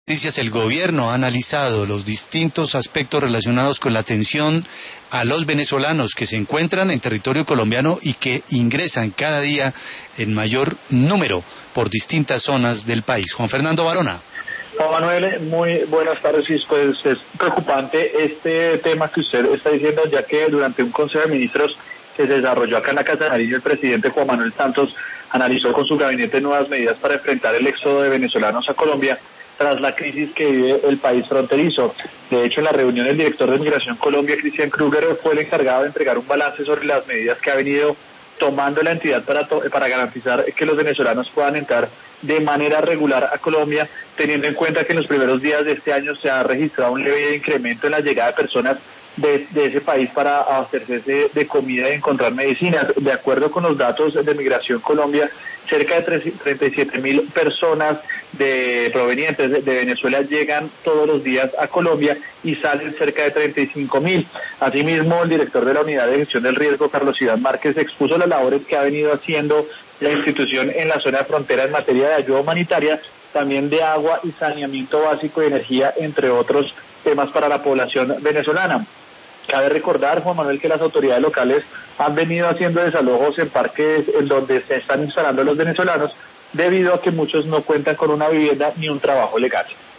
Noticias, el gobierno ha analizado los distintos aspectos relacionados con la atención a los venezolanos que se encuentran en territorio colombiano y que ingresan cada día en mayor número por distintas zonas del país. Juan Fernando Varona. Juan Manuel, muy buenas tardes. Pues es preocupante este tema que usted está diciendo, ya que durante un Consejo de Ministros que se desarrolló acá en la Casa de Nariño, el presidente Juan Manuel Santos analizó con su gabinete nuevas medidas para enfrentar el éxodo de venezolanos a Colombia tras la crisis que vive el país fronterizo. De hecho, en la reunión el director de Migración Colombia, Cristian Kruger, fue el encargado de entregar un balance sobre las medidas que ha venido tomando la entidad para garantizar que los venezolanos puedan entrar de manera regular a Colombia, teniendo en cuenta que en los primeros días de este año se ha registrado un leve incremento en la llegada de personas de ese país para abastecerse de comida y encontrar medicinas. De acuerdo con los datos de Migración Colombia, cerca de 37.000 personas provenientes de Venezuela llegan todos los días a Colombia y salen cerca de 35.000. Asimismo, el director de la Unidad de Gestión del Riesgo, Carlos Iván Márquez, expuso las labores que ha venido haciendo la institución en la zona de frontera en materia de ayuda humanitaria, también de agua y saneamiento básico y energía, entre otros temas para la población venezolana. Cabe recordar, Juan Manuel, que las autoridades locales han venido haciendo desalojos en parques en donde se están instalando los venezolanos, debido a que muchos no cuentan con una vivienda ni un trabajo legal.